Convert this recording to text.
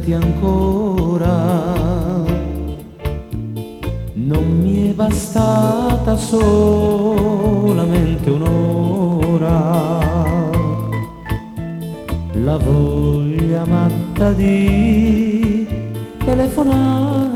vederti ancora. Non mi è bastata solamente un'ora, la voglia matta di telefonare